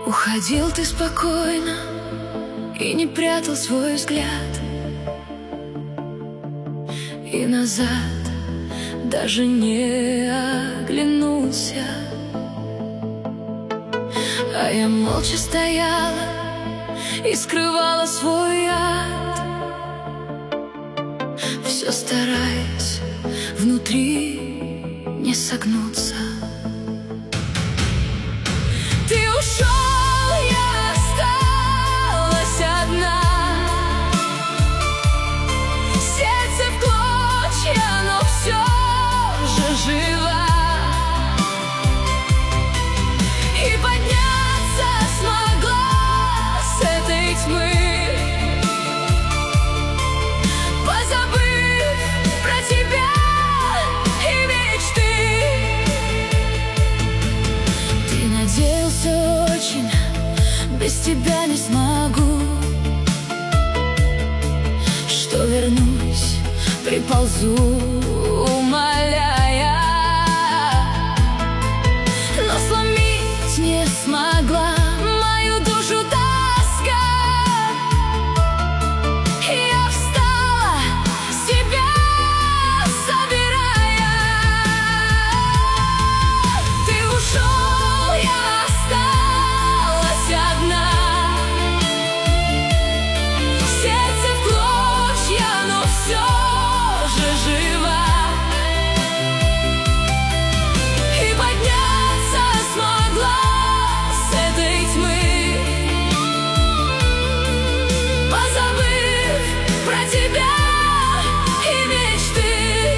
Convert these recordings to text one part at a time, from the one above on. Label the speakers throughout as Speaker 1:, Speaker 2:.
Speaker 1: Уходил ты спокойно и не прятал свой взгляд, и назад даже не оглянулся. А я молча стояла и скрывала свой яд, все стараясь внутри не согнуться. Ты ушел, я осталась одна, сердце в клочья, но все же жива, и подняться смогла с этой тьмы, позабыв про тебя и мечты. Ты надеялся очень, без тебя не смогу, что вернусь, приползу, умоляя, но сломить не смогла мою душу тоска. Я встала, себя собирая. Ты ушел, я осталась одна, сердце в клочья, но все же жива, и подняться смогла с этой тьмы, позабыв про тебя и мечты.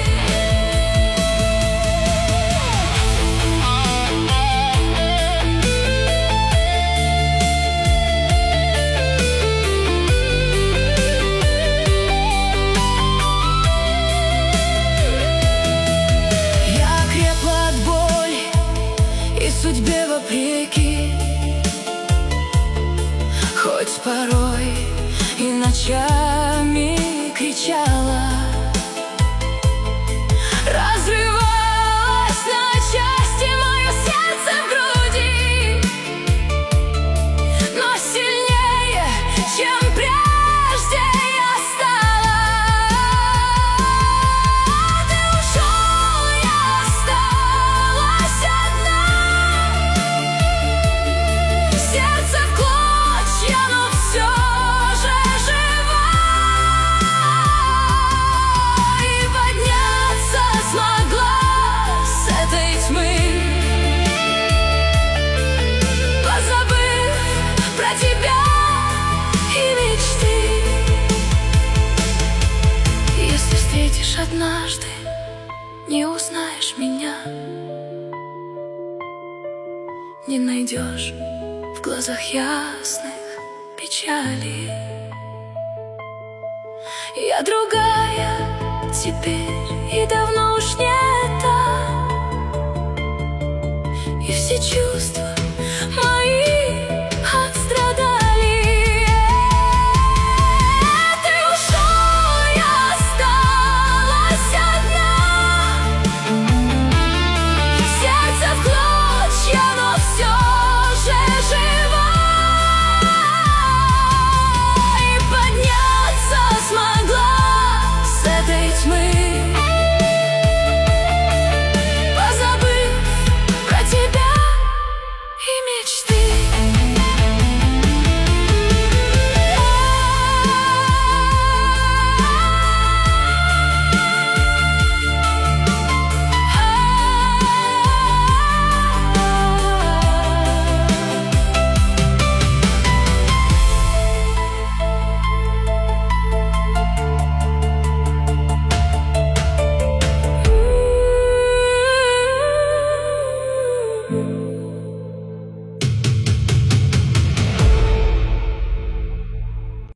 Speaker 1: Я крепла от боли и судьбе вопреки, хоть порой и ночами кричала, разрывалось на части мое сердце в груди, но сильнее, чем прежде я стала. Ты ушел, я осталась одна, сердце в клочья, но все же жива, и подняться смогла с этой тьмы, позабыв про тебя и мечты. Если встретишь однажды, не узнаешь меня, не найдешь в глазах ясных печали. Я другая теперь и давно уж не та, и все чувства